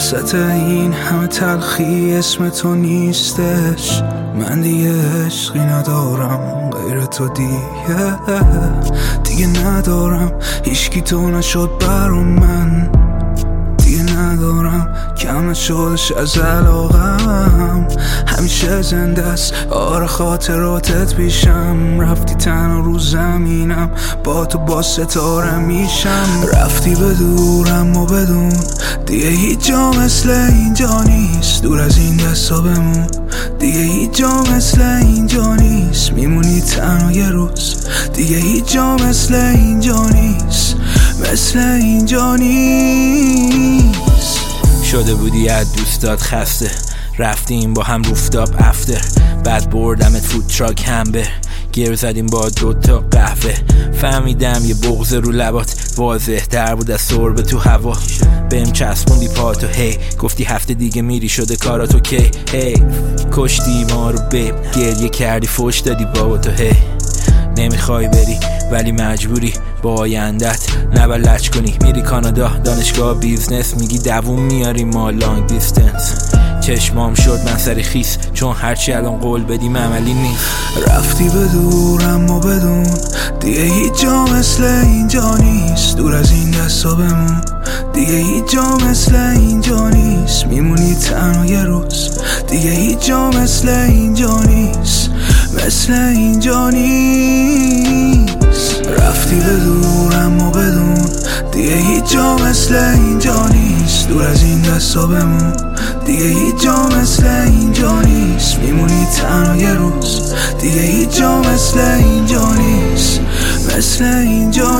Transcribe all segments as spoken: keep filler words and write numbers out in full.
وسط این همه تلخی اسم تو نیستش. من دیگه عشقی ندارم غیر تو، دیگه دیگه ندارم هیچکی تو نشد برا من، دیگه ندارم کم نشدش از علاقم. همیشه زنده است آره خاطراتت پیشم، رفتی تنها رو زمینم با تو با ستاره میشم. رفتی به دورم و بدون دیگه هیچ جا مثل اینجا نیست، دور از این دستا بمون دیگه هیچ جا مثل اینجا نیست. میمونی تنها یه روز دیگه هیچ جا مثل اینجا نیست، مثل اینجا نیست. شده بودی از دوستات خسته، رفتیم با هم روفتاب افتر، بعد بردمت فود تراک همبر، گیر زدیم با دوتا قهوه. فهمیدم یه بغض رو لبات واضح تر بود از سرب تو هوا. بهم چسبوندی پاتو هی، گفتی هفته دیگه میری شده کاراتو کی. هی کشتی ما رو بیب، گریه کردی فوش دادی بابا تو هی. نمیخوای بری ولی مجبوری با آیندت نبلج کنی، میری کانادا دانشگاه بیزنس، میگی دووم میاری ما لانگ دیستنس. چشمام شد من سری خیس چون هرچی الان قول بدیم عملی نیست. رفتی به دورم و بدون دیگه هیچ جا مثل اینجا نیست، دور از این دستا بمون دیگه هیچ جا مثل اینجا نیست. میمونی تنها یه روز دیگه هیچ جا مثل اینجا نیست، مثل اینجا نیست. رفتی به دورم و بدون دیگه هیچ جا مثل اینجا نیست، دور از این دستا بمون دیگه هیچ جا مثل اینجا نیست. میمونی تنها یه روز دیگه هیچ جا مثل اینجا نیست، مثل اینجا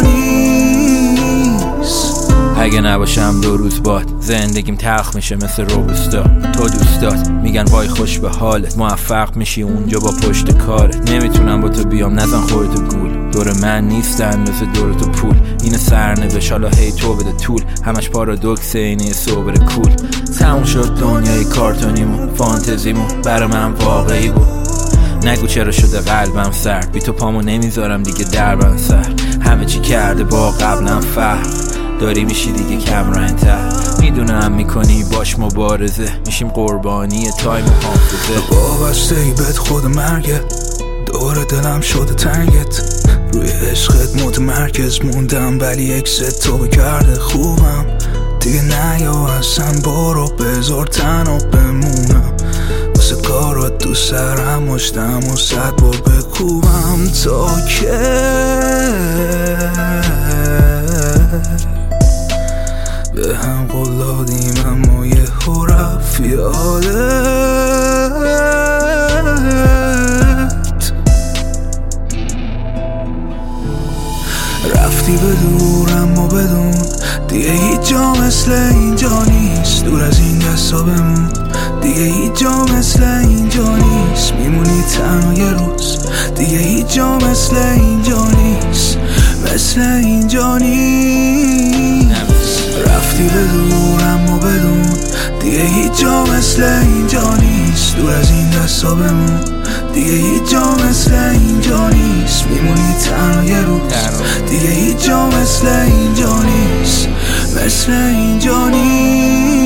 نیست. اگه نباشم دو روز باد زندگیم تلخ میشه مثل روبوستا. تو دوستات میگن وای خوش به حالت، موفق میشی اونجا با پشت کارت. نمیتونم با تو بیام نزن خودتو گول، دور من نیستن مثل دور تو پول. این سرنوشت حالا هی تو بده طول، همش پارادوکسه اینه صبر کول. تموم شد دنیای کارتونیمون، فانتزیمون برا من واقعی بود. نگو چرا شده قلبم سرد، بی تو پامو نمیذارم دیگه دربم سر. همه چی کرده با قبلم فرق، داری میشی دیگه کم رنگ‌تر. میدونم میکنی باش مبارزه، میشیم قربانی تایم و حافظه. وابسته ای بهت خود مرگه، دور دلم شده تنگت، روی عشقت متمرکز موندم ولی اکست تو بکرده خوبم. دیگه نیا اصلا برو بذار تنها بمونم، واسه کارات دوست دارم مشتم و صد بار بکوبم تا که به هم قول دادیم اما یه هو رفت یادت. رفتی به دورم و بدون دیگه هیچ جا مثل اینجا نیست، دور از این دستا بمون دیگه هیچ جا مثل اینجا نیست. میمونی تنها یه روز دیگه هیچ جا مثل اینجا نیست، مثل اینجا نیست. رفتی به دورم و بدون دیگه هیچ جا مثل اینجا نیست، دور از این دستا بمون دیگه هیچ جا مثل اینجا نیست. میمونی تنها یه روز دیگه هیچ جا مثل اینجا نیست، مثل اینجا نیست.